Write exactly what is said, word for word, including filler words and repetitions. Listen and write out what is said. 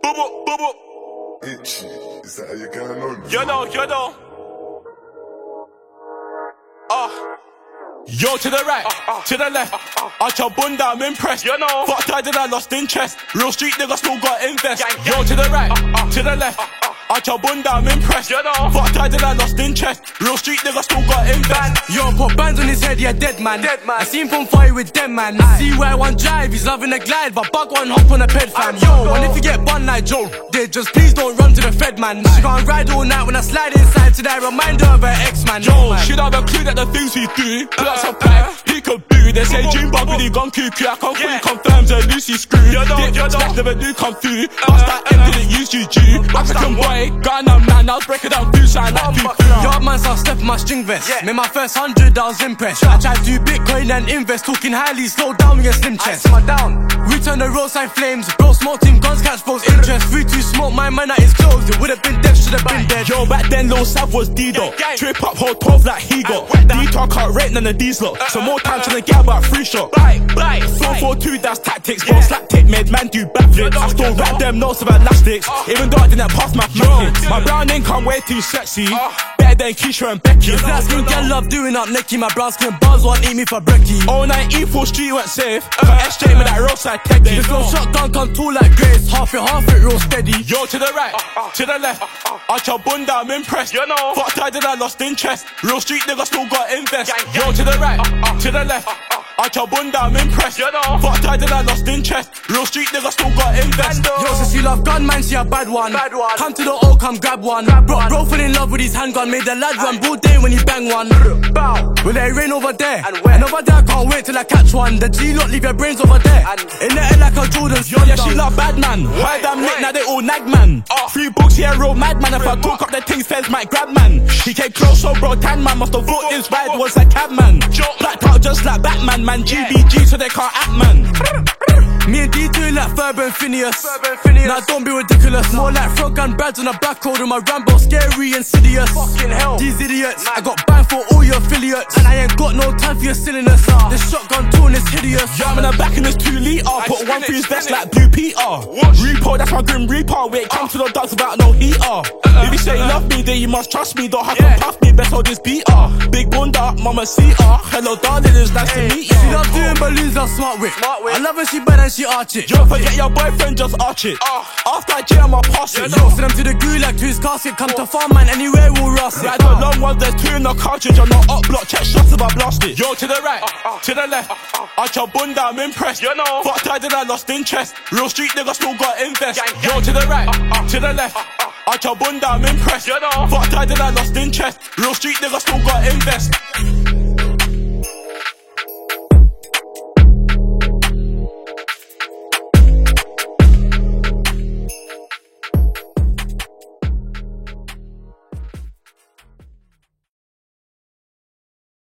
bubble, bubble. Itchy, is that how you're going on? You know, you know. Ah. Uh. Yo, to the right, uh, uh, to the left, uh, uh, arch your bunda, I'm impressed. You know, fucked I did I lost interest. Real street nigga still got invest. Gang, gang. Yo, to the right, uh, uh, to the left, uh, uh, arch your bunda, I'm impressed. You know, fucked I did I lost interest. Real street nigga still got invest. Yo, put bands on his head, yeah, dead man. Dead man. I seen from fire with them man. Aye. See where one drive, he's loving the glide, but bug one hop on a ped fam. Yo, and if you get bun like Joe, they just please don't run to the fed man. Aye. She can't ride all night when I slide inside to that reminder of her ex man. Yo, she'd have a clue that the things we do, pull out some pipe. Could boo. They say June bug really gone cuckoo. I come fully confirms a Lucy screw. Dip snacks never do come through. Bust that M didn't use you Jew. African boy, Ghana man, I was breaking down blue sign like you. Yard man saw step in my string vest. Made my first hundred, I was impressed. I tried to do Bitcoin and invest, talking highly, slow down with a slim chest. We turn the roadside flames, bro smoke team guns catch folks interest. Food to smoke, my man at his clothes. It would've been dead, should've been dead. Yo, back then Lil Sav was D-Dot. Trip up, hold twelve like he got. D-Talk can't rate none of these lot. So more time trying to get about free shot. four four two, that's tactics. Bro, slap tip made man do backflips. I still wrap them notes of elastics. Even though I didn't pass my mathematics. My brown income way too sexy. Better than Keisha and Becky. If that skin girl love doing up Nicky, my brown skin buzz won't eat me for brekkie. oh nine E four street went safe. Got S J with that roadside techie. This little shotgun come tall like Grace. Half it, half it, real steady. Yo, to the right, to the left, arch your bunda, I'm impressed. You know, fucked I did I lost interest. Real street nigga still got invest. Yo, to the right, to the left, arch your bunda, I'm impressed. You know, fucked I did I lost interest. Real street nigga still got invest. Yo, since you love gun, man, she a bad one. Bad one. Come to the O, come grab one. Grab bro, one. Bro fell in love with his handgun, made the lad run bull day when he bang one. Bow. Will it rain over there? And, and over there, I can't wait till I catch one. The G lot leave your brains over there. And in the air like a Jordan's. Yo, yeah, she love bad man. Why damn Nick, now they all nag man. Oh. Three books here, real mad man. If I talk up the things, feds might grab man. He came close, so bro, tan man must have thought this ride was a cab man. Blacked out just like Batman, man. G B G, so they can't act man. Me and D two like Ferb and Phineas. Now don't be ridiculous. More like frog and Brads on the back road with my Rambo, scary, insidious. Fucking hell. These idiots, I got banned for all your affiliates. And I ain't got no time for your silliness. This shotgun tune is hideous. Yeah, I'm in the back in this two litre. Put one through his vest like Blue Peter. Repo, that's my grim reaper. We ain't come to the dogs without no heater. If you say you love me, then you must trust me. Don't have to puff me, best hold this beater. Big bunda, mama Cita. Hello darling, it's nice to meet you. She love doing balloons, love smart wit. I love when she bad and she arch it. You don't forget your boyfriend, just arch it. After I jail, I'ma pass it. Yo, send them to the gulag, to his casket. Come to farm man, anywhere we'll rust it. Ride the long one, there's two in the cartridge. I'm not up block, check shots if I blast it. Yo, to the right, to the left, arch your bunda, I'm impressed. You know, fucked I did I lost interest. Real street nigga still got invest. Yo, to the right, to the left, arch your bunda, I'm impressed. You know, fucked I did I lost interest. Real street nigga still got invest.